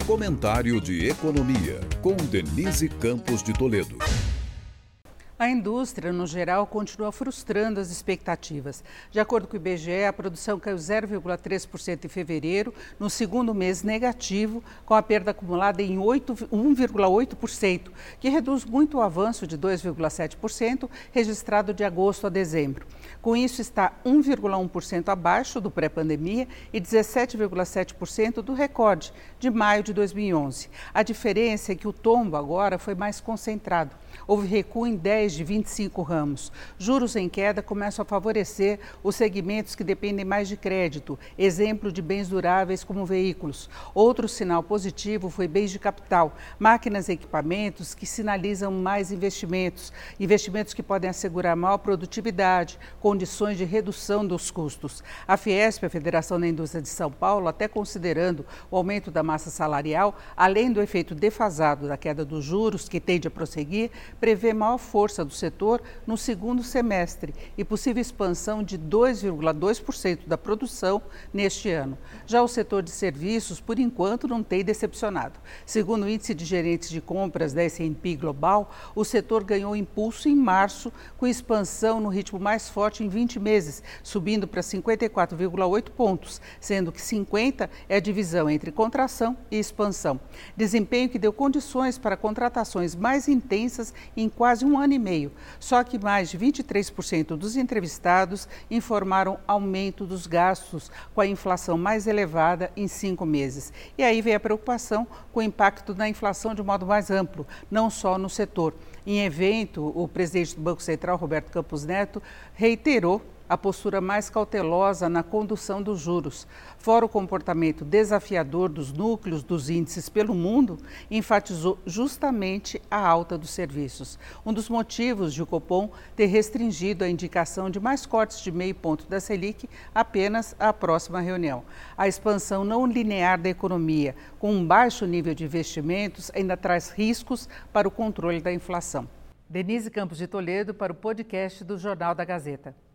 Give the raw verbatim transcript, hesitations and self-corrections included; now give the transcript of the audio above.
Comentário de Economia, com Denise Campos de Toledo. A indústria, no geral, continua frustrando as expectativas. De acordo com o I B G E, a produção caiu zero vírgula três por cento em fevereiro, no segundo mês negativo, com a perda acumulada em um vírgula oito por cento, que reduz muito o avanço de dois vírgula sete por cento registrado de agosto a dezembro. Com isso, está um vírgula um por cento abaixo do pré-pandemia e dezessete vírgula sete por cento do recorde de maio de dois mil e onze. A diferença é que o tombo agora foi mais concentrado. Houve recuo em dez de vinte e cinco ramos. Juros em queda começam a favorecer os segmentos que dependem mais de crédito, exemplo de bens duráveis como veículos. Outro sinal positivo foi bens de capital, máquinas e equipamentos que sinalizam mais investimentos, investimentos que podem assegurar maior produtividade, condições de redução dos custos. A Fiesp, a Federação da Indústria de São Paulo, até considerando o aumento da massa salarial, além do efeito defasado da queda dos juros, que tende a prosseguir, prevê maior força do setor no segundo semestre e possível expansão de dois vírgula dois por cento da produção neste ano. Já o setor de serviços, por enquanto, não tem decepcionado. Segundo o índice de gerentes de compras da S and P Global, o setor ganhou impulso em março, com expansão no ritmo mais forte em vinte meses, subindo para cinquenta e quatro vírgula oito pontos, sendo que cinquenta é a divisão entre contração e expansão. Desempenho que deu condições para contratações mais intensas em quase um ano e meio. Só que mais de vinte e três por cento dos entrevistados informaram aumento dos gastos com a inflação mais elevada em cinco meses. E aí vem a preocupação com o impacto da inflação de modo mais amplo, não só no setor. Em evento, o presidente do Banco Central, Roberto Campos Neto, reiterou a postura mais cautelosa na condução dos juros. Fora o comportamento desafiador dos núcleos dos índices pelo mundo, enfatizou justamente a alta dos serviços. Um dos motivos de o Copom ter restringido a indicação de mais cortes de meio ponto da Selic apenas à próxima reunião. A expansão não linear da economia, com um baixo nível de investimentos, ainda traz riscos para o controle da inflação. Denise Campos de Toledo para o podcast do Jornal da Gazeta.